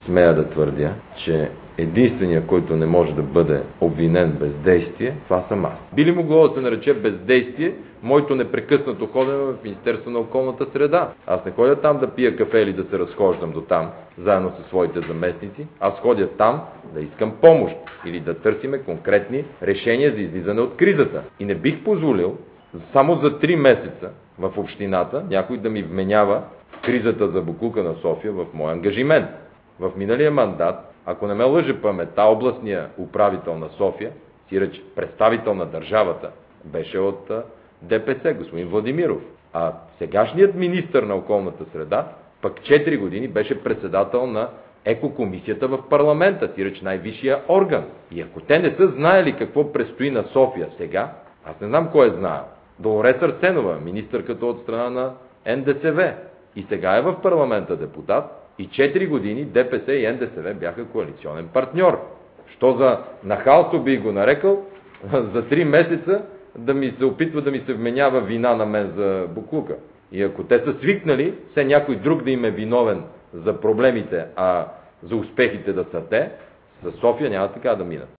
Смея да твърдя, че единственият, който не може да бъде обвинен бездействие, това съм аз. Би ли могло да се нарече бездействие моето непрекъснато ходене в Министерство на околната среда? Аз не ходя там да пия кафе или да се разхождам до там, заедно със своите заместници. Аз ходя там да искам помощ или да търсиме конкретни решения за излизане от кризата. И не бих позволил само за 3 месеца в общината някой да ми вменява кризата за боклука на София в мой ангажимент. В миналия мандат, ако не ме лъже паметта, областният управител на София, сиреч представител на държавата, беше от ДПС, господин Владимиров. А сегашният министър на околната среда пък 4 години беше председател на екокомисията в парламента, сиреч най-висшия орган. И ако те не са знаели какво предстои на София сега, аз не знам кой е знаел. Долорес Арсенова, министърката от страна на НДСВ. И сега е в парламента депутат. И 4 години ДПС и НДСВ бяха коалиционен партньор. Що за нахалство би го нарекал, за 3 месеца да ми се опитва да ми се вменява вина на мен за боклука. И ако те са свикнали, все някой друг да им е виновен за проблемите, а за успехите да са те, за София няма така да минат.